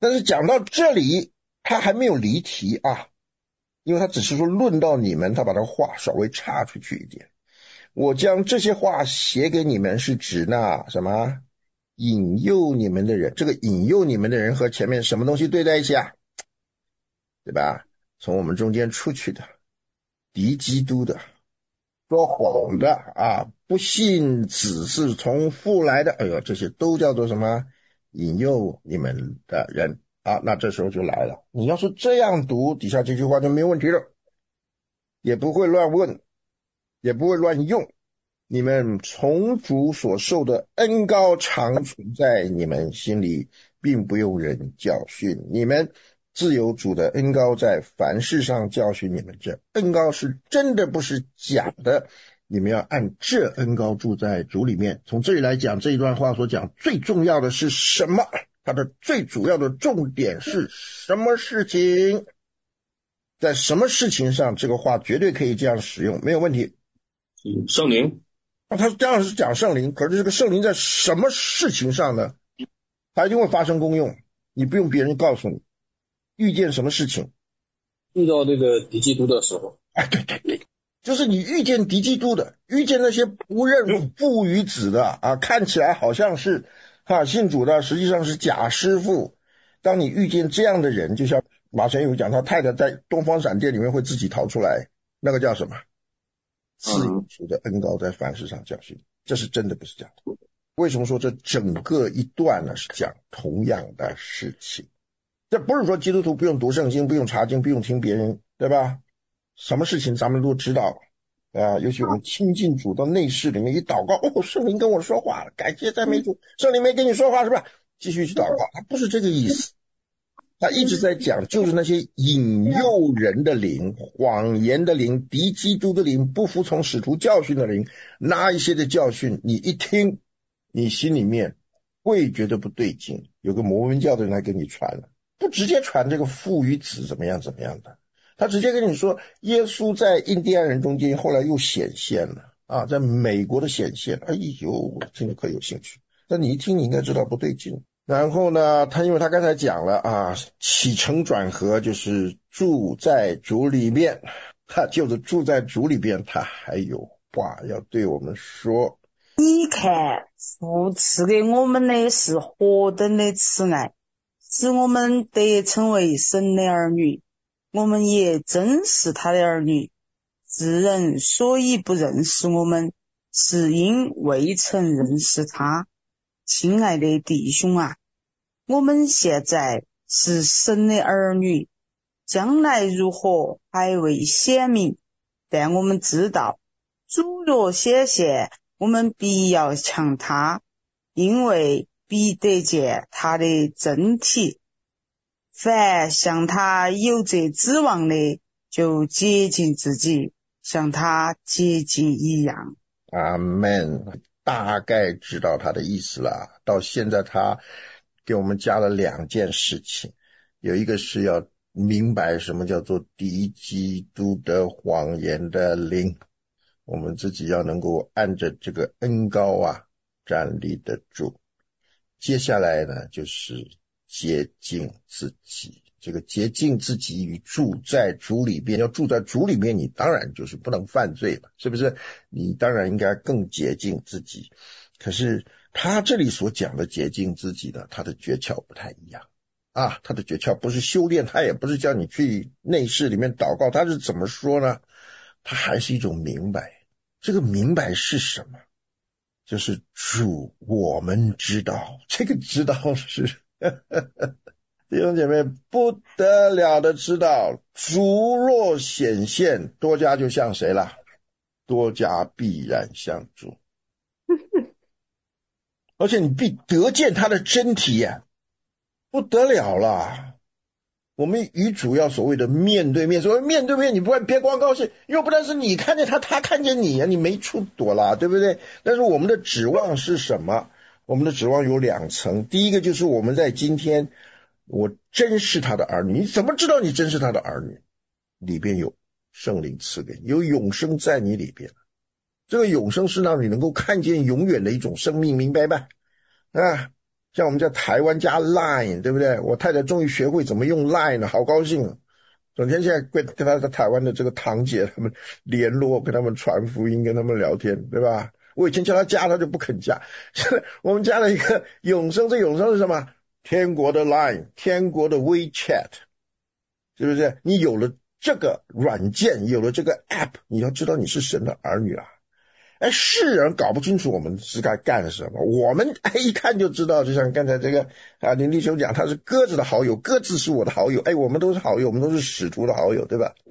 但是讲到这里他还没有离题啊，因为他只是说论到你们，他把他话稍微插出去一点。我将这些话写给你们，是指那什么引诱你们的人。这个引诱你们的人和前面什么东西对在一起啊？对吧？从我们中间出去的，敌基督的，说谎的啊，不信子是从父来的，哎呦，这些都叫做什么？引诱你们的人啊。那这时候就来了，你要是这样读，底下这句话就没有问题了，也不会乱问，也不会乱用。你们从主所受的恩膏常存在你们心里，并不用人教训。你们自有主的恩膏在凡事上教训你们，这恩膏是真的，不是假的。你们要按这恩膏住在主里面。从这里来讲，这一段话所讲最重要的是什么？它的最主要的重点是什么事情？在什么事情上，这个话绝对可以这样使用，没有问题。 圣灵。 他当然是讲圣灵，可是这个圣灵在什么事情上呢？它一定会发生功用，你不用别人告诉你。遇见什么事情？ 遇到这个敌基督的时候。 哎，对对对，就是你遇见敌基督的，遇见那些不认父与子的啊，看起来好像是信主的，实际上是假师傅。当你遇见这样的人，就像马神有讲，他太太在东方闪电里面会自己逃出来，那个叫什么？自有主的恩膏在凡事上教训，这是真的，不是假的。为什么说这整个一段呢是讲同样的事情？这不是说基督徒不用读圣经，不用查经，不用听别人，对吧？什么事情咱们都知道啊，尤其我们亲近主到内室里面一祷告，哦，圣灵跟我说话了，感谢赞美主，圣灵没跟你说话是吧？继续去祷告，他不是这个意思。他一直在讲，就是那些引诱人的灵、谎言的灵、敌基督的灵、不服从使徒教训的灵，那一些的教训，你一听，你心里面会觉得不对劲。有个摩门教的人来跟你传了，不直接传这个父与子怎么样怎么样的，他直接跟你说，耶稣在印第安人中间，后来又显现了啊，在美国的显现，哎呦，我听着可有兴趣。但你一听，你应该知道不对劲。然后呢，因为他刚才讲了啊，起承转合就是住在主里面，他就是住在主里边，他还有话要对我们说。 你看，父赐给我们的是何等的慈爱，使我们得称为神的儿女，我们也真是他的儿女。世人所以不认识我们，是因未曾认识他。亲爱的弟兄啊，我们现在是神的儿女，将来如何还未显明，但我们知道，主若显现，我们必要像他，因为必得见他的真体。凡向他有这指望的，就洁净自己，像他洁净一样。 阿们，大概知道他的意思了。到现在他给我们加了两件事情，有一个是要明白什么叫做敌基督的谎言的灵，我们自己要能够按着这个恩膏啊站立得住。接下来呢，就是洁净自己。这个洁净自己与住在主里边，要住在主里面，你当然就是不能犯罪了，是不是？你当然应该更洁净自己。可是他这里所讲的洁净自己呢，他的诀窍不太一样啊，他的诀窍不是修炼，他也不是叫你去内室里面祷告，他是怎么说呢？他还是一种明白。这个明白是什么？就是主我们知道，这个知道是弟兄姐妹不得了的知道，主若显现，多加就像谁了？多加必然像主。而且你必得见他的真体呀，不得了了。我们与主要所谓的面对面，所谓面对面，你别光高兴，又不但是你看见他，他看见你呀，你没处躲啦，对不对？但是我们的指望是什么？我们的指望有两层，第一个就是我们在今天，我真是他的儿女。你怎么知道你真是他的儿女？里边有圣灵赐给你，有永生在你里边。这个永生是让你能够看见永远的一种生命，明白吧？啊， 像我们在台湾加 Line， 对不对？我太太终于学会怎么用 Line 了，好高兴。整天现在跟他在台湾的这个堂姐他们联络，跟他们传福音，跟他们聊天，对吧？我以前叫他加，他就不肯加。现在我们加了一个永生，这永生是什么？天国的 Line， 天国的 WeChat， 是不是？你有了这个软件，有了这个 App， 你要知道你是神的儿女啊。世人搞不清楚我们是该干什么，我们一看就知道，就像刚才这个林弟兄讲，他是鸽子的好友，鸽子是我的好友，我们都是好友，我们都是使徒的好友，对吧？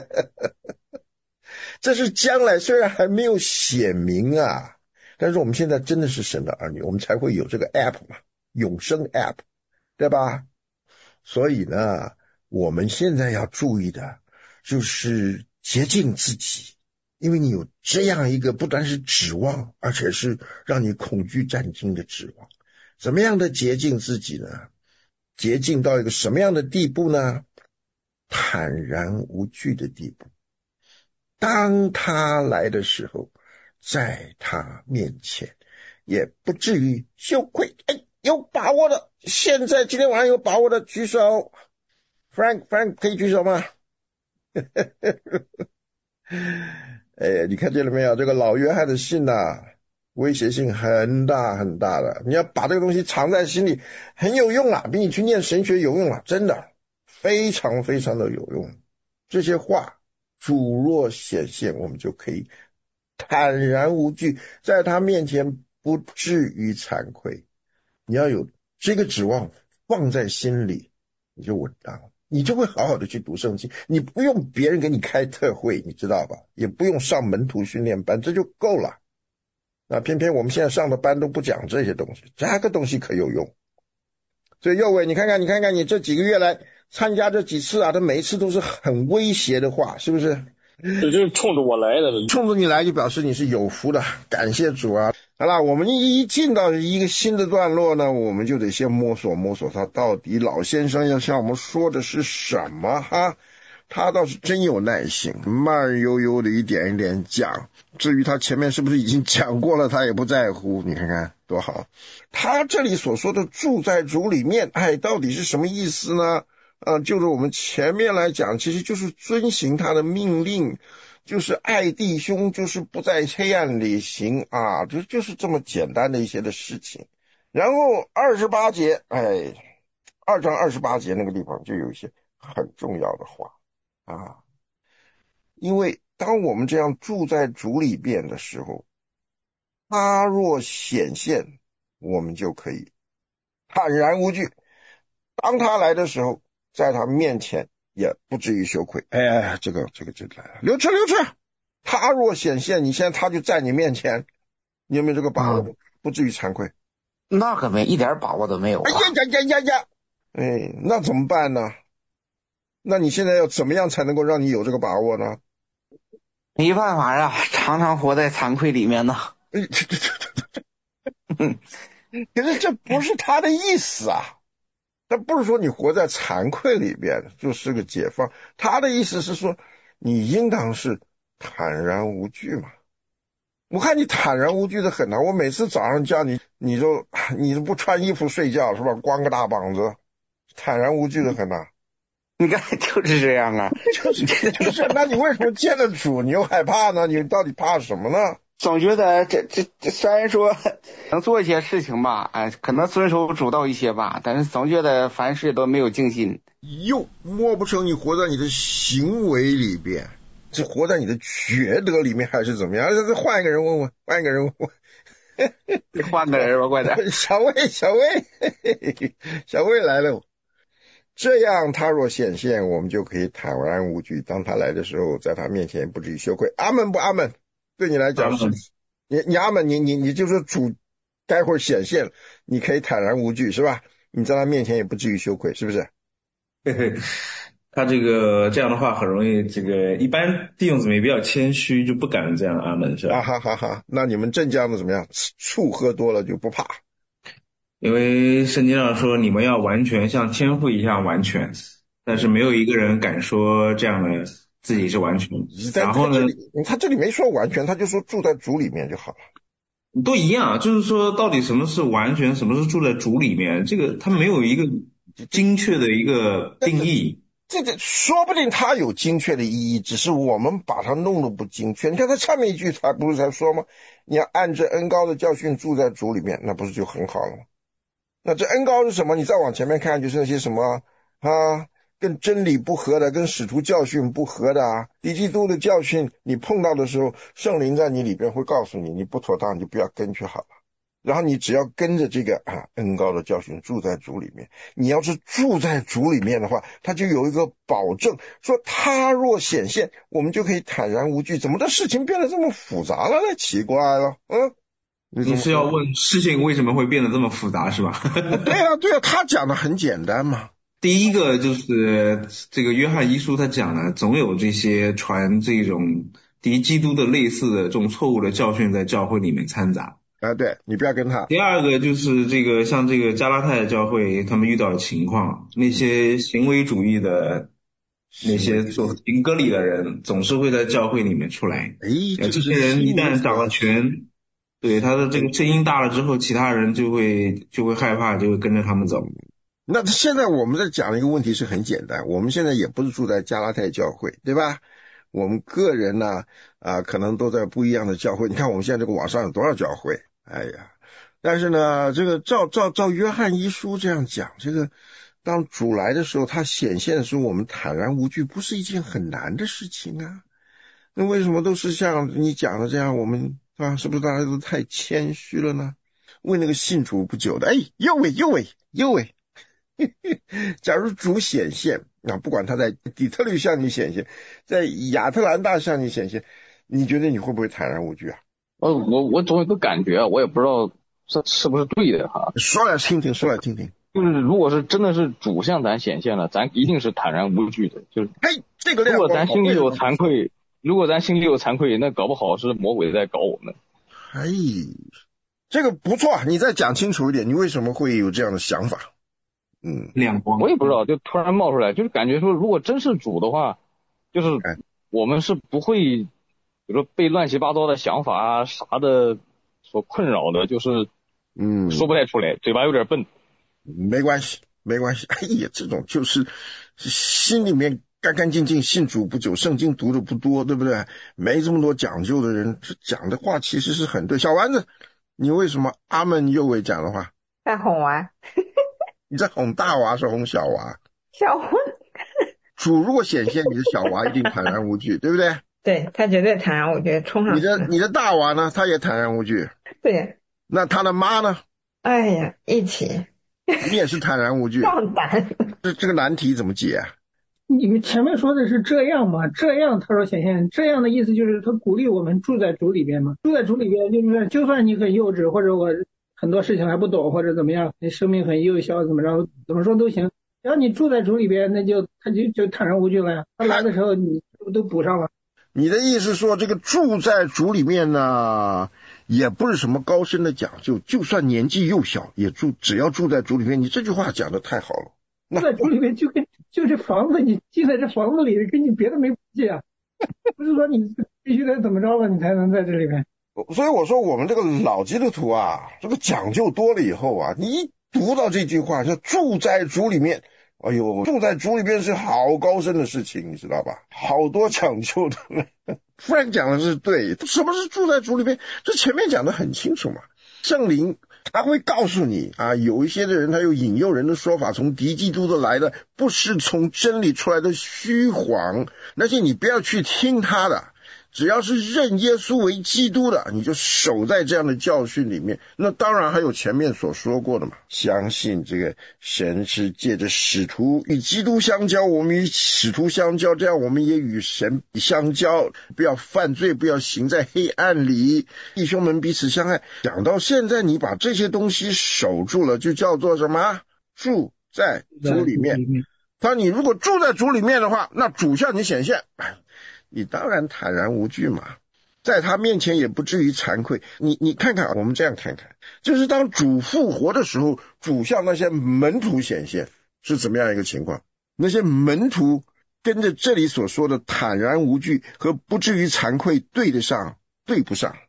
这是将来虽然还没有显明啊，但是我们现在真的是神的儿女，我们才会有这个 app 嘛，永生 app， 对吧？所以呢，我们现在要注意的就是洁净自己，因为你有这样一个不单是指望，而且是让你恐惧战惊的指望。怎么样的洁净自己呢？洁净到一个什么样的地步呢？坦然无惧的地步。当他来的时候，在他面前也不至于羞愧。有把握的，现在今天晚上有把握的举手。Frank 可以举手吗？你看见了没有？这个老约翰的信威胁性很大很大的，你要把这个东西藏在心里，很有用啊，比你去念神学有用啊，真的非常非常的有用。这些话主若显现，我们就可以坦然无惧，在他面前不至于惭愧。你要有这个指望放在心里，你就稳当了，你就会好好的去读圣经，你不用别人给你开特会，你知道吧？也不用上门徒训练班，这就够了。偏偏我们现在上的班都不讲这些东西，这个东西可有用。所以右伟，你看看你这几个月来参加这几次他每一次都是很威胁的话，是不是？ 这就是冲着我来的， 冲着你来就表示你是有福的，感谢主啊！好了，我们一进到一个新的段落呢，我们就得先摸索他到底老先生要向我们说的是什么哈。他倒是真有耐心，慢悠悠的一点一点讲，至于他前面是不是已经讲过了，他也不在乎，你看看多好。他这里所说的住在主里面，到底是什么意思呢？就是我们前面来讲，其实就是遵行他的命令，就是爱弟兄，就是不在黑暗里行就是这么简单的一些的事情。然后28节2章28节那个地方就有一些很重要的话因为当我们这样住在主里边的时候，他若显现，我们就可以坦然无惧，当他来的时候，在他面前也不至于羞愧。这个来了，刘彻，他若显现，你现在他就在你面前，你有没有这个把握？不至于惭愧？ 那可没，一点把握都没有那怎么办呢？那你现在要怎么样才能够让你有这个把握呢？ 没办法呀，常常活在惭愧里面呢。 可是这不是他的意思他不是说你活在惭愧里边就是个解放，他的意思是说你应当是坦然无惧嘛。我看你坦然无惧的很我每次早上叫你都不穿衣服睡觉是吧？光个大膀子，坦然无惧的很你看就是这样就是那你为什么见了主你又害怕呢？你到底怕什么呢？ 总觉得这虽然说能做一些事情吧，可能遵守主道一些吧，但是总觉得凡事都没有尽心， 又摸不成你活在你的行为里边，这活在你的觉得里面还是怎么样？换一个人问问换个人吧，快点。小魏来了。这样他若显现，我们就可以坦然无惧，当他来的时候，在他面前不至于羞愧。阿们不阿们？对你来讲是你阿们，你就是主待会儿显现，你可以坦然无惧是吧？你在他面前也不至于羞愧，是不是？ 他这样的话很容易，一般弟兄姊妹比较谦虚，就不敢这样阿们是吧？ 哈，那你们正将的怎么样？醋喝多了就不怕。 因为圣经上说你们要完全像天父一样完全，但是没有一个人敢说这样的自己是完全。然后呢， 他这里没说完全，他就说住在主里面就好了。 都一样，就是说到底什么是完全，什么是住在主里面，这个它没有一个精确的一个定义。 这个说不定它有精确的意义，只是我们把它弄得不精确。你看它下面一句它不是才说吗？你要按着恩高的教训住在主里面，那不是就很好了吗？那这恩高是什么？你再往前面看，就是那些什么啊，跟真理不合的，跟使徒教训不合的啊，敌基督的教训你碰到的时候，圣灵在你里边会告诉你，你不妥当你就不要跟就好了。然后你只要跟着这个恩高的教训住在主里面，你要是住在主里面的话，他就有一个保证，说他若显现，我们就可以坦然无惧。怎么这事情变得这么复杂了呢？奇怪了， 你是要问事情为什么会变得这么复杂是吧？ 对啊，他讲的很简单嘛。 第一个就是这个约翰一书他讲的，总有这些传这种敌基督的类似的这种错误的教训在教会里面掺杂。 对，你不要跟他。 第二个就是这个像这个加拉太教会他们遇到的情况，那些行为主义的那些做行割礼的人总是会在教会里面出来。这些人一旦掌了权，对他的这个声音大了之后，其他人就会害怕，就会跟着他们走。 那现在我们在讲的一个问题是很简单，我们现在也不是住在加拉太教会，对吧？我们个人呢可能都在不一样的教会。你看我们现在这个网上有多少教会，但是呢这个照约翰一书这样讲，这个当主来的时候，他显现的时候，我们坦然无惧不是一件很难的事情啊。那为什么都是像你讲的这样，我们是不是大家都太谦虚了呢？为那个信主不久的又喂假如主显现不管他在底特律向你显现，在亚特兰大向你显现，你觉得你会不会坦然无惧啊？ 我总有个感觉，我也不知道是不是对的哈。 说来听听。 就是如果是真的是主向咱显现了，咱一定是坦然无惧的。就是这个如果咱心里有惭愧，那搞不好是魔鬼在搞我们。 这个不错，你再讲清楚一点，你为什么会有这样的想法？ 亮光， 我也不知道，就突然冒出来，就是感觉说，如果真是主的话，就是我们是不会，比如说被乱七八糟的想法啥的所困扰的，就是说不太出来，嘴巴有点笨。 没关系。这种就是心里面干干净净，信主不久，圣经读的不多，对不对？没这么多讲究的人，这讲的话其实是很对。小丸子，你为什么阿门右尾讲的话在哄娃？ 你在哄大娃是哄小娃？ 小娃。 主如果显现，你的小娃一定坦然无惧，对不对？ 对，他绝对坦然无惧，冲上去。 你的大娃呢？他也坦然无惧。 对。 那他的妈呢？ 哎呀，一起。 你也是坦然无惧。 壮胆。 这个难题怎么解啊？ 你们前面说的是这样嘛？这样他说显现，这样的意思就是他鼓励我们住在主里边嘛。住在主里边，就是就算你很幼稚，或者我很多事情还不懂，或者怎么样，你生命很幼小，怎么着，怎么说都行。只要你住在主里边，那他就坦然无惧了呀。他来的时候你都补上了。 你的意思说，这个住在主里面呢，也不是什么高深的讲究，就算年纪幼小，只要住在主里面。你这句话讲的太好了。 住在主里面就这房子，你进在这房子里，跟你别的没关系啊。不是说你必须得怎么着了，你才能在这里面。 所以我说我们这个老基督徒这个讲究多了以后你一读到这句话，就住在主里面，住在主里面是好高深的事情，你知道吧？好多讲究的。Frank 讲的是对，什么是住在主里面？这前面讲的很清楚嘛。圣灵他会告诉你有一些的人他有引诱人的说法，从敌基督的来的，不是从真理出来的虚谎，那些你不要去听他的。只要是认耶稣为基督的，你就守在这样的教训里面。那当然还有前面所说过的嘛，相信这个神是借着使徒与基督相交，我们与使徒相交，这样我们也与神相交，不要犯罪，不要行在黑暗里，弟兄们彼此相爱。讲到现在，你把这些东西守住了，就叫做什么？住在主里面。他你如果住在主里面的话，那主向你显现，你当然坦然无惧嘛，在他面前也不至于惭愧。你看看，我们这样看看，就是当主复活的时候，主向那些门徒显现是怎么样一个情况？那些门徒跟着这里所说的坦然无惧和不至于惭愧对得上，对不上。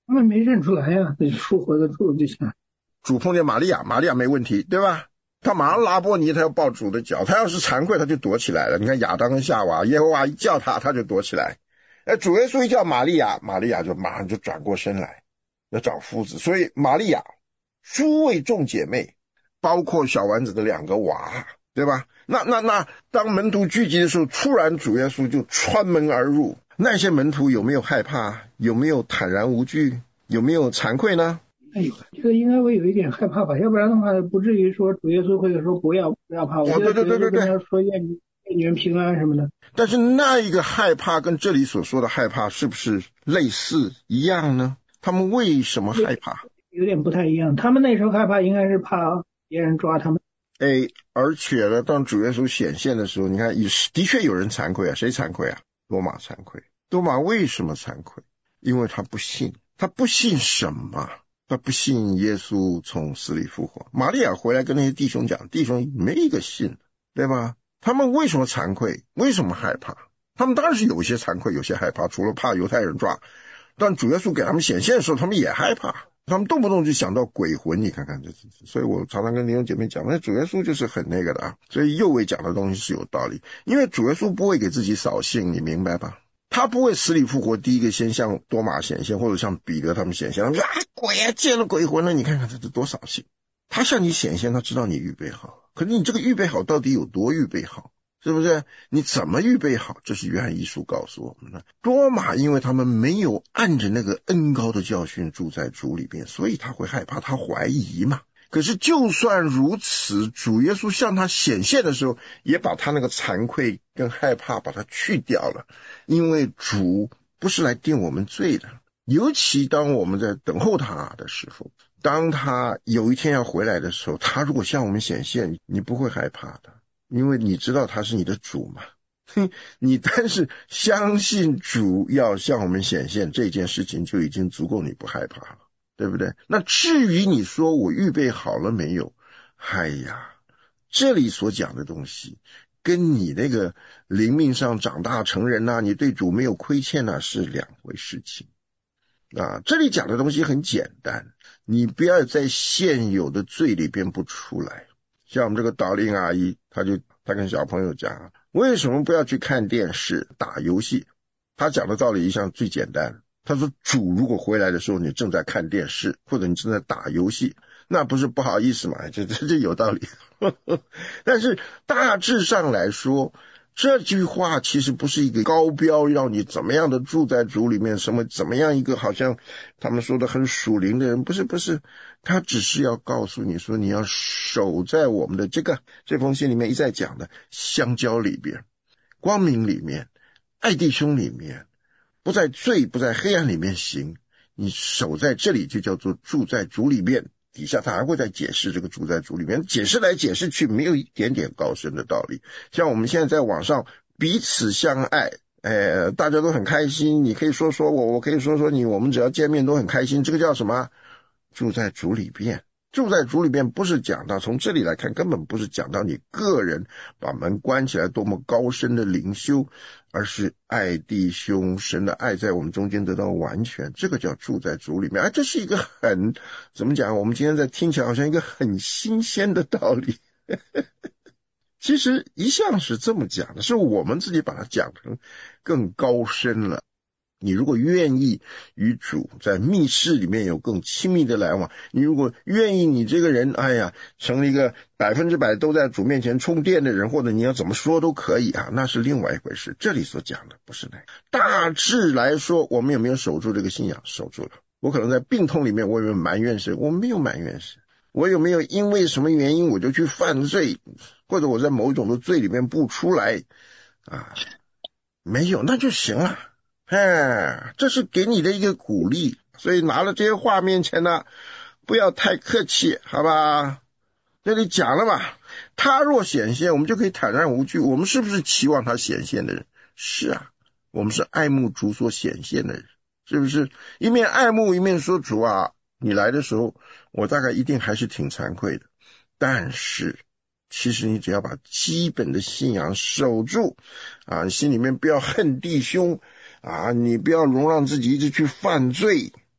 他们没认出来呀，那复活的主就行。 主碰见玛利亚，玛利亚没问题，对吧？他马上拉波尼，他要抱主的脚，他要是惭愧，他就躲起来了。你看亚当跟夏娃，耶和华一叫他，他就躲起来。主耶稣一叫玛利亚，玛利亚就马上就转过身来，要找夫子。所以玛利亚，诸位众姐妹，包括小丸子的2个娃，对吧？那当门徒聚集的时候，突然主耶稣就穿门而入，那些门徒有没有害怕？有没有坦然无惧？有没有惭愧呢？ 哎呦，这个应该会有一点害怕吧，要不然的话不至于说主耶稣会说不要怕，我觉得主耶稣跟他说愿你们平安什么的。 但是那一个害怕跟这里所说的害怕是不是类似一样呢？他们为什么害怕？ 有点不太一样，他们那时候害怕应该是怕别人抓他们。 而且呢，当主耶稣显现的时候，你看的确有人惭愧啊，谁惭愧啊？多马惭愧。多马为什么惭愧？因为他不信。他不信什么？他不信耶稣从死里复活。玛利亚回来跟那些弟兄讲，弟兄没一个信，对吧？他们为什么惭愧？为什么害怕？他们当然是有些惭愧，有些害怕，除了怕犹太人抓，但主耶稣给他们显现的时候，他们也害怕，他们动不动就想到鬼魂，你看看这。所以我常常跟弟兄姐妹讲，那主耶稣就是很那个的啊。所以右伟讲的东西是有道理，因为主耶稣不会给自己扫兴，你明白吧？他不会死里复活，第一个先向多马显现，或者像彼得他们显现，他们说鬼啊，见了鬼魂了，你看看这多扫兴。他向你显现，他知道你预备好，可是你这个预备好到底有多预备好？是不是？你怎么预备好？这是约翰一书告诉我们的。多马因为他们没有按着那个恩膏的教训住在主里边，所以他会害怕，他怀疑嘛。可是就算如此，主耶稣向他显现的时候，也把他那个惭愧跟害怕把它去掉了，因为主不是来定我们罪的。尤其当我们在等候他的时候，当他有一天要回来的时候，他如果向我们显现，你不会害怕的，因为你知道他是你的主嘛。你但是相信主要向我们显现，这件事情就已经足够你不害怕了，对不对？那至于你说我预备好了没有，哎呀，这里所讲的东西跟你那个灵命上长大成人啊，你对主没有亏欠啊，是两回事情啊。这里讲的东西很简单，你不要在现有的罪里边不出来。像我们这个导令阿姨，她跟小朋友讲，为什么不要去看电视打游戏？她讲的道理一向最简单，她说主如果回来的时候你正在看电视或者你正在打游戏，那不是不好意思嘛，这有道理。但是大致上来说，这句话其实不是一个高标要你怎么样的住在主里面，怎么样一个好像他们说的很属灵的人，不是，他只是要告诉你说，你要守在我们的这封信里面一再讲的相交里边，光明里面，爱弟兄里面，不在罪不在黑暗里面行，你守在这里就叫做住在主里面。底下他还会再解释这个住在主里面，解释来解释去没有一点点高深的道理。像我们现在在网上彼此相爱，大家都很开心，你可以说说我可以说说你，我们只要见面都很开心，这个叫什么？住在主里边。住在主里边不是讲到，从这里来看根本不是讲到你个人把门关起来多么高深的灵修，而是爱弟兄，神的爱在我们中间得到完全，这个叫住在主里面。这是一个很怎么讲，我们今天在听起来好像一个很新鲜的道理。其实一向是这么讲的，是我们自己把它讲成更高深了。你如果愿意与主在密室里面有更亲密的来往，你如果愿意你这个人成了一个100%都在主面前充电的人，或者你要怎么说都可以啊，那是另外一回事。这里所讲的不是那个。大致来说，我们有没有守住这个信仰？守住了。我可能在病痛里面我有没有埋怨神？我没有埋怨神。我有没有因为什么原因我就去犯罪，或者我在某一种的罪里面不出来啊？没有，那就行了。这是给你的一个鼓励，所以拿了这些话面前呢，不要太客气，好吧？这里讲了吧，他若显现，我们就可以坦然无惧。我们是不是期望他显现的人？是啊，我们是爱慕主所显现的人，是不是？一面爱慕，一面说主啊，你来的时候，我大概一定还是挺惭愧的。但是其实你只要把基本的信仰守住啊，你心里面不要恨弟兄啊，你不要容让自己一直去犯罪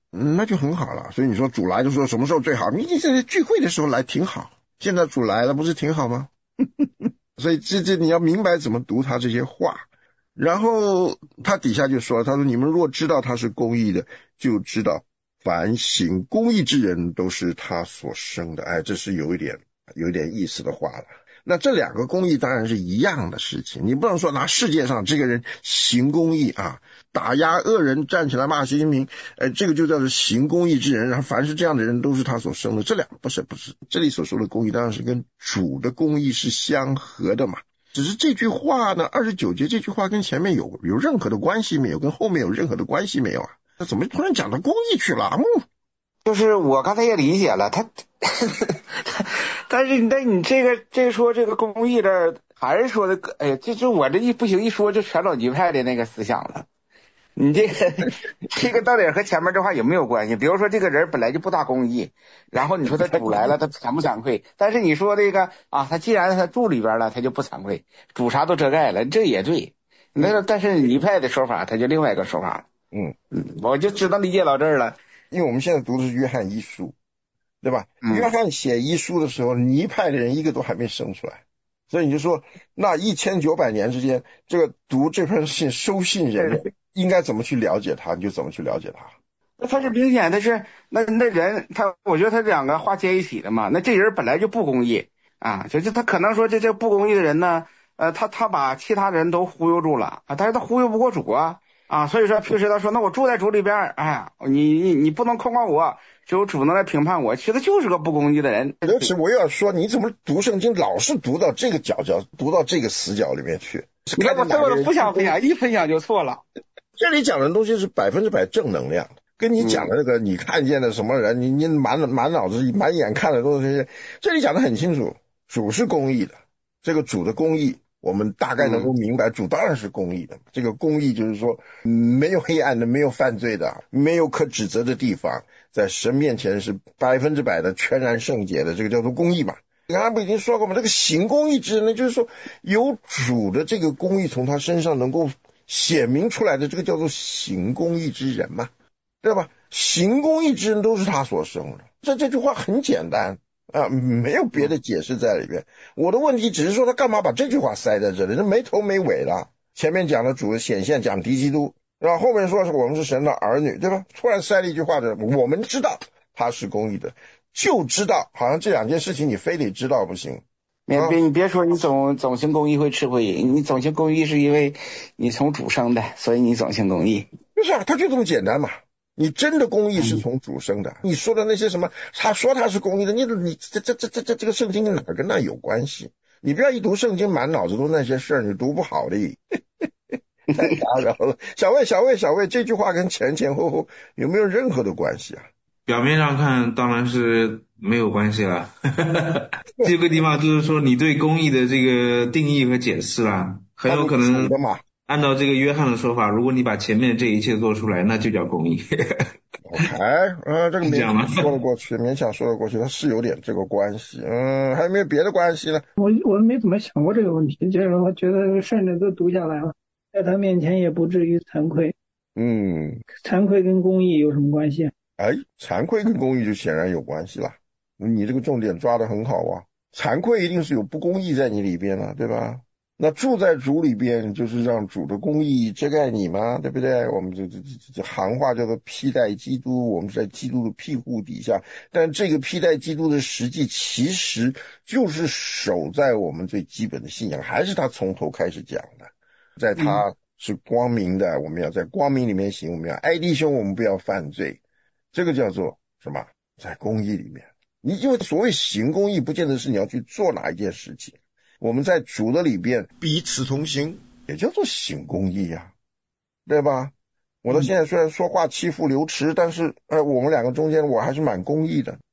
那就很好了。所以你说主来的时候什么时候最好？你现在聚会的时候来挺好，现在主来了不是挺好吗？所以这你要明白怎么读他这些话。然后他底下就说，他说你们若知道他是公义的，就知道凡行公义之人都是他所生的。哎，这是有一点意思的话了。那这两个公义当然是一样的事情，你不能说拿世界上这个人行公义啊，打压恶人站起来骂习近平，这个就叫做行公义之人，然后凡是这样的人都是他所生的。这两个不是，这里所说的公义当然是跟主的公义是相合的嘛。只是这句话呢，29节这句话跟前面有任何的关系没有，跟后面有任何的关系没有啊？那怎么突然讲到公义去了？ 就是我刚才也理解了他但是你这个说这个公义这儿还是说的，哎呀，这我这不行，一说就全老极派的那个思想了。你这个到底和前面这话有没有关系？比如说这个人本来就不大公义，然后你说他主来了，他惭不惭愧？但是你说这个啊，他既然他住里边了，他就不惭愧，主啥都遮盖了，这也对。但是尼派的说法，他就另外一个说法了。我就知道理解到这儿了。 因为我们现在读的是约翰一书，对吧？约翰写一书的时候，尼派的人一个都还没生出来，所以你就说那1900年之间，这个读这份信收信人应该怎么去了解他，你就怎么去了解他。 那他是明显的是那人我觉得他两个话接一起的嘛。那这人本来就不公义啊，就是他可能说这不公义的人呢，他把其他人都忽悠住了啊，但是他忽悠不过主啊，所以说平时他说那我住在主里边，哎呀，你不能控告我，只有主能来评判我，其实他就是个不公义的人。 尤其我又要说，你怎么读圣经老是读到这个角，读到这个死角里面去？ 那我不想分享，一分享就错了。 这里讲的东西是100%正能量的，跟你讲的那个你看见的什么人，你满脑子满眼看的都是这些。这里讲的很清楚，主是公义的，这个主的公义我们大概能够明白，主当然是公义的。这个公义就是说没有黑暗的，没有犯罪的，没有可指责的地方，在神面前是100%的全然圣洁的，这个叫做公义嘛。刚才不已经说过吗？这个行公义之人呢，就是说有主的这个公义从他身上能够显明出来的，这个叫做行公义之人嘛，对吧？行公义之人都是他所生的，这句话很简单啊，没有别的解释在里边。我的问题只是说他干嘛把这句话塞在这里，这没头没尾了。前面讲了主的显现，讲敌基督，然后后面说是我们是神的儿女，对吧？突然塞了一句话的，我们知道他是公义的，就知道，好像这两件事情你非得知道不行。 你别说你总行公义会吃亏，你总行公义是因为你从主生的，所以你总行公义。 就是啊，他就这么简单嘛。你真的公义是从主生的，你说的那些什么，他说他是公义的，你这个圣经哪跟那有关系？你不要一读圣经满脑子都那些事儿，你读不好的。太打扰了。小魏，这句话跟前后有没有任何的关系啊？ 表面上看当然是没有关系了。这个地方就是说你对公义的这个定义和解释啦，很有可能按照这个约翰的说法，如果你把前面这一切做出来，那就叫公义。 这个勉强说得过去，它是有点这个关系。还有没有别的关系呢？ 我没怎么想过这个问题，就是我觉得顺着都读下来了，在他面前也不至于惭愧。惭愧跟公义有什么关系？ 惭愧跟公义就显然有关系了。你这个重点抓得很好啊，惭愧一定是有不公义在你里边了，对吧？那住在主里边就是让主的公义遮盖你嘛，对不对？我们这行话叫做披戴基督，我们是在基督的庇护底下，但这个披戴基督的实际其实就是守在我们最基本的信仰，还是他从头开始讲的，在他是光明的，我们要在光明里面行，我们要爱弟兄，我们不要犯罪，这个叫做什么？在公义里面。你因为所谓行公义不见得是你要去做哪一件事情，我们在主的里边彼此同行，也叫做行公义啊，对吧？我到现在虽然说话欺负刘驰，但是我们两个中间我还是蛮公义的。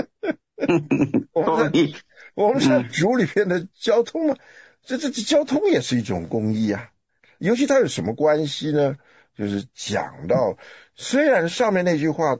我们在主里边的交通嘛，这交通也是一种公义啊。尤其它有什么关系呢？就是讲到虽然上面那句话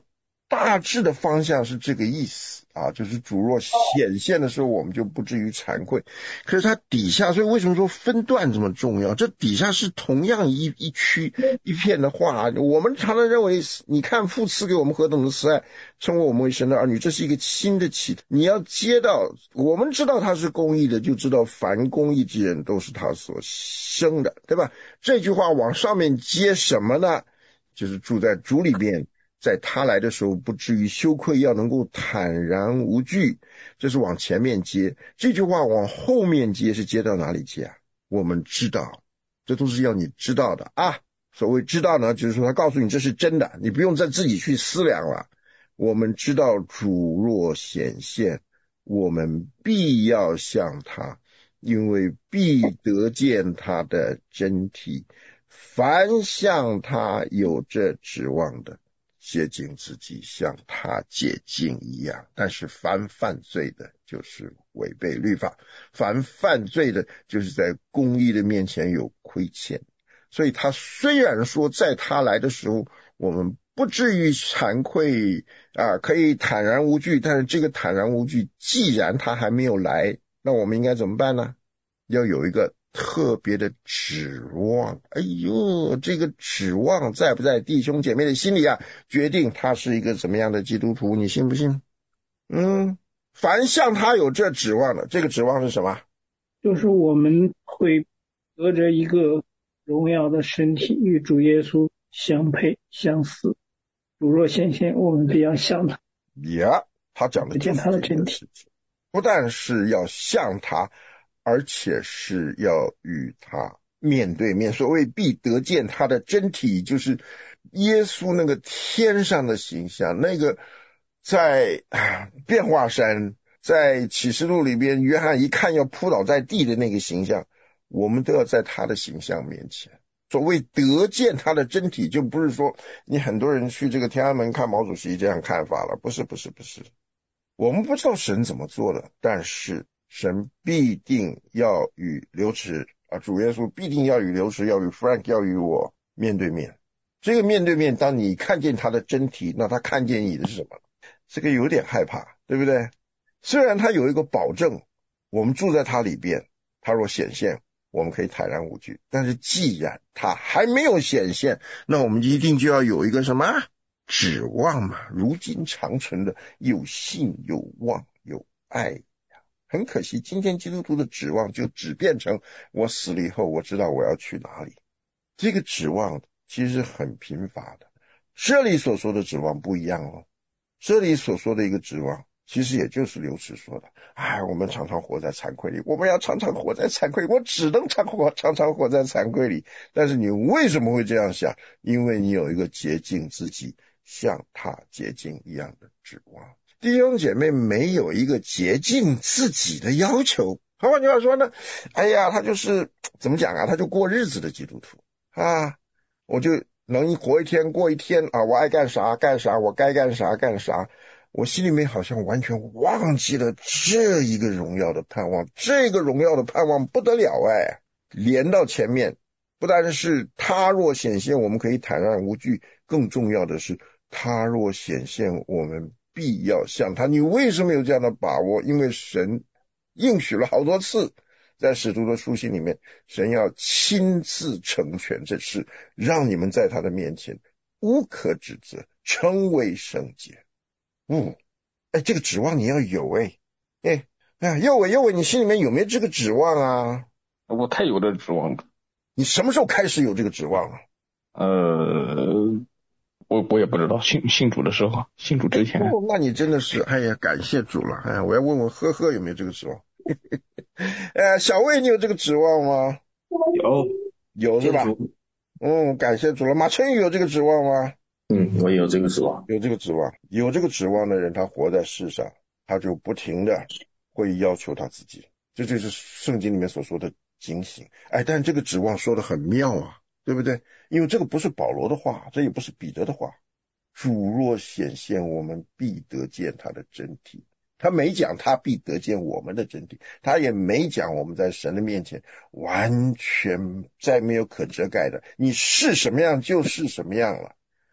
大致的方向是这个意思啊，就是主若显现的时候，我们就不至于惭愧。可是它底下，所以为什么说分段这么重要？这底下是同样一区一片的话，我们常常认为，你看父赐给我们何等的慈爱，称为我们为神的儿女，这是一个新的启示。你要接到，我们知道他是公义的，就知道凡公义之人都是他所生的，对吧？这句话往上面接什么呢？就是住在主里边，在他来的时候不至于羞愧，要能够坦然无惧，这是往前面接。这句话往后面接是接到哪里接啊？我们知道，这都是要你知道的啊。所谓知道呢，就是说他告诉你这是真的，你不用再自己去思量了。我们知道主若显现，我们必要向他，因为必得见他的真体。凡向他有这指望的，洁净自己，像他洁净一样。但是凡犯罪的，就是违背律法；凡犯罪的，就是在公义的面前有亏欠。所以他虽然说在他来的时候，我们不至于惭愧啊，可以坦然无惧。但是这个坦然无惧，既然他还没有来，那我们应该怎么办呢？要有一个特别的指望。哎呦，这个指望在不在弟兄姐妹的心里啊，决定他是一个怎么样的基督徒，你信不信？凡向他有这指望的，这个指望是什么？ 就是我们会得着一个荣耀的身体，与主耶稣相配相似。主若显现，我们必要像他。 他讲的就是他的真体， 不但是要像他，而且是要与他面对面。所谓必得见他的真体，就是耶稣那个天上的形象，那个在变化山，在启示录里边约翰一看要扑倒在地的那个形象，我们都要在他的形象面前。所谓得见他的真体，就不是说你很多人去这个天安门看毛主席这样看法了，不是。我们不知道神怎么做的，但是神必定要与刘慈主耶稣必定要与刘慈，要与 Frank， 要与我面对面。这个面对面，当你看见他的真体，那他看见你的是什么？这个有点害怕，对不对？虽然他有一个保证，我们住在他里边，他若显现，我们可以坦然无惧。但是既然他还没有显现，那我们一定就要有一个什么指望嘛，如今长存的有信有望有爱呀。很可惜，今天基督徒的指望就只变成我死了以后我知道我要去哪里。这个指望其实很贫乏的。这里所说的指望不一样哦，这里所说的一个指望其实也就是刘慈说的，我们常常活在惭愧里，我们要常常活在惭愧里，我只能常常活在惭愧里。但是你为什么会这样想？因为你有一个洁净自己像他洁净一样的指望。弟兄姐妹没有一个洁净自己的要求，换句话说呢，他就是怎么讲啊，他就过日子的基督徒啊，我就能活一天过一天啊，我爱干啥干啥，我该干啥干啥。我心里面好像完全忘记了这一个荣耀的盼望，这个荣耀的盼望不得了连到前面，不但是他若显现我们可以坦然无惧，更重要的是他若显现我们必要像他。你为什么有这样的把握？因为神应许了好多次，在使徒的书信里面，神要亲自成全这事，让你们在他的面前无可指责，成为圣洁。这个指望你要有佑伟，你心里面有没有这个指望啊？ 我太有这指望了。 你什么时候开始有这个指望啊？ 我也不知道，信主的时候，信主之前。 那你真的是感谢主了。我要问问呵呵有没有这个指望？小魏你有这个指望吗？有是吧？感谢主了。马春雨有这个指望吗？ 我有这个指望。 有这个指望的人，他活在世上，他就不停的会要求他自己，这就是圣经里面所说的警醒。但这个指望说的很妙啊，对不对？因为这个不是保罗的话，这也不是彼得的话。主若显现，我们必得见他的真体。他没讲他必得见我们的真体，他也没讲我们在神的面前完全再没有可遮盖的，你是什么样就是什么样了。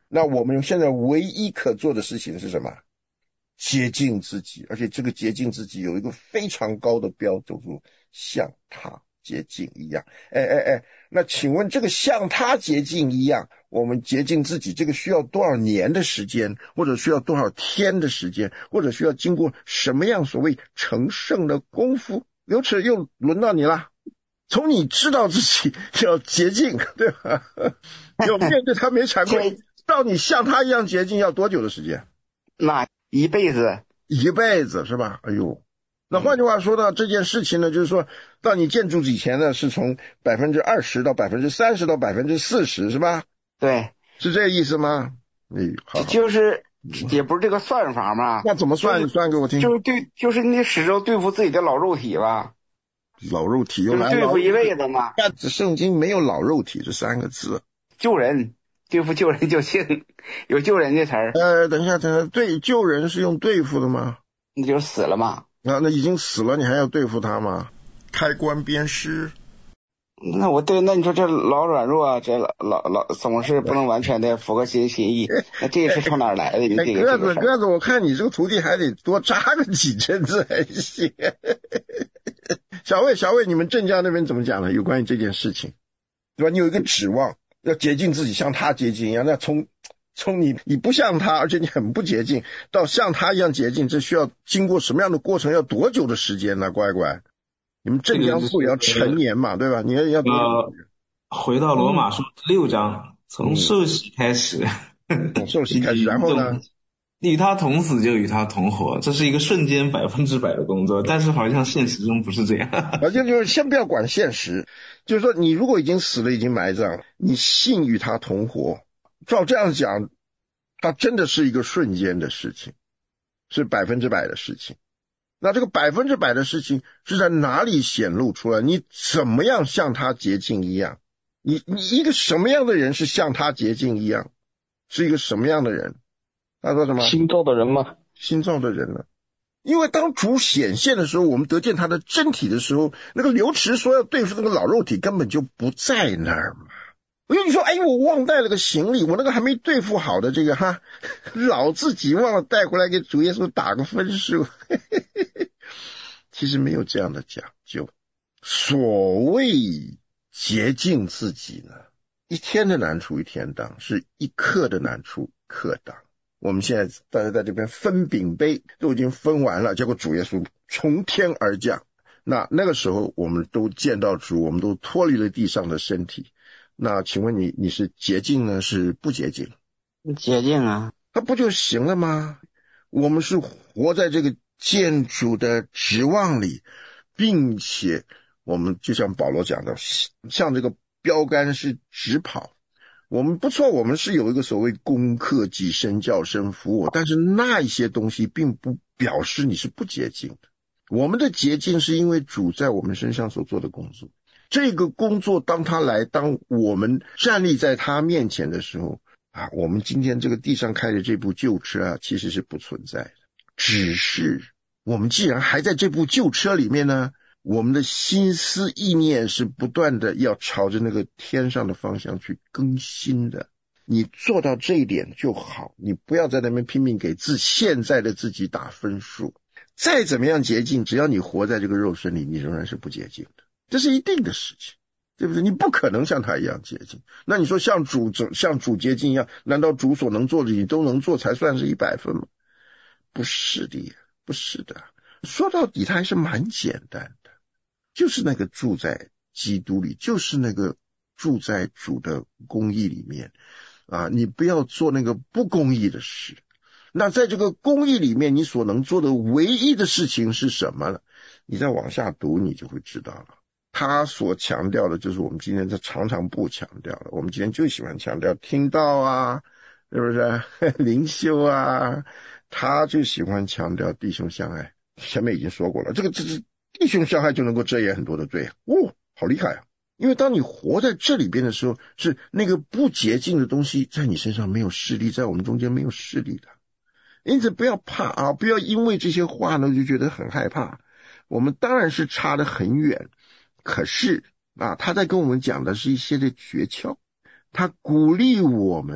那我们现在唯一可做的事情是什么？洁净自己，而且这个洁净自己有一个非常高的标准，就是像他洁净一样。那请问这个像他洁净一样，我们洁净自己，这个需要多少年的时间，或者需要多少天的时间，或者需要经过什么样所谓成圣的功夫？刘池又轮到你了，从你知道自己要洁净，对吧？要面对他没禅过，到你像他一样洁净要多久的时间？ 那一辈子是吧？哎呦，那换句话说呢，这件事情呢，就是说到你建筑以前呢，是从20%到30%到40%，是吧？ 对， 是这个意思吗？好， 就是也不是这个算法嘛。 那怎么算？你算给我听。 就是你始终对付自己的老肉体吧。 老肉体就是对付一辈子嘛。 圣经没有老肉体这3个字。 救人，对付救人就行，有救人这词儿。 等一下，对，救人是用对付的吗？ 那就死了嘛。 那已经死了，你还要对付他吗？开棺鞭尸。 那你说这老软弱，这老总是不能完全的符合心意，那这是从哪儿来的？ 鸽子，我看你这个徒弟还得多扎个几针子才行。小魏，你们镇江那边怎么讲呢？有关于这件事情，对吧？你有一个指望，要洁净自己，像他洁净一样。那从你不像他，而且你很不洁净，到像他一样洁净，这需要经过什么样的过程？要多久的时间呢？乖，你们镇江府也要成年嘛，对吧？你要多久？ 回到罗马书6章，从受洗开始， 受洗开始，然后呢？ 与他同死就与他同活，这是一个瞬间100%的工作，但是好像现实中不是这样。 而且就是先不要管现实，就是说你如果已经死了，已经埋葬，你信与他同活，照这样讲，它真的是一个瞬间的事情，是100%的事情。那这个100%的事情是在哪里显露出来？你怎么样像他洁净一样？你一个什么样的人是像他洁净一样？是一个什么样的人？他说什么？ 新造的人吗？ 新造的人了。因为当主显现的时候，我们得见他的真体的时候，那个刘池说要对付那个老肉体根本就不在那儿嘛。我跟你说，我忘带了个行李，我那个还没对付好的这个老自己忘了带回来给主耶稣打个分数。其实没有这样的讲究。所谓洁净自己呢，一天的难处一天当，是一刻的难处刻当。我们现在大家在这边分饼杯都已经分完了，结果主耶稣从天而降。那个时候我们都见到主，我们都脱离了地上的身体。那请问你是洁净呢，是不洁净？ 洁净啊， 那不就行了吗？我们是活在这个见主的指望里，并且我们就像保罗讲的，像这个标杆是直跑。我们不错，我们是有一个所谓攻克己身叫声服我，但是那一些东西并不表示你是不洁净的。我们的洁净是因为主在我们身上所做的工作。这个工作当他来，当我们站立在他面前的时候我们今天这个地上开的这部旧车其实是不存在的。只是我们既然还在这部旧车里面呢，我们的心思意念是不断的要朝着那个天上的方向去更新的。你做到这一点就好，你不要在那边拼命给现在的自己打分数。再怎么样洁净，只要你活在这个肉身里，你仍然是不洁净的，这是一定的事情，对不对？你不可能像他一样洁净。那你说像主洁净一样，难道主所能做的你都能做才算是100分吗？不是的，不是的。说到底他还是蛮简单的，就是那个住在基督里，就是那个住在主的公义里面你不要做那个不公义的事。那在这个公义里面，你所能做的唯一的事情是什么呢？你再往下读你就会知道了。他所强调的就是我们今天常常不强调的，我们今天就喜欢强调听道是不是灵修他就喜欢强调弟兄相爱。前面已经说过了，这弟兄相爱就能够遮掩很多的罪好厉害因为当你活在这里边的时候，是那个不洁净的东西在你身上没有势力，在我们中间没有势力的。因此不要怕不要因为这些话呢就觉得很害怕。我们当然是差得很远，可是他在跟我们讲的是一些的诀窍，他鼓励我们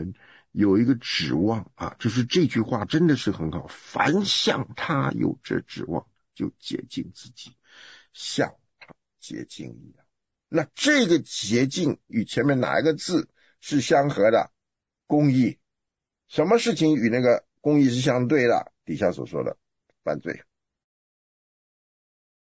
有一个指望啊，就是这句话真的是很好，凡向他有这指望，就洁净自己，像他洁净一样。那这个洁净与前面哪一个字是相合的？公义。什么事情与那个公义是相对的？底下所说的犯罪。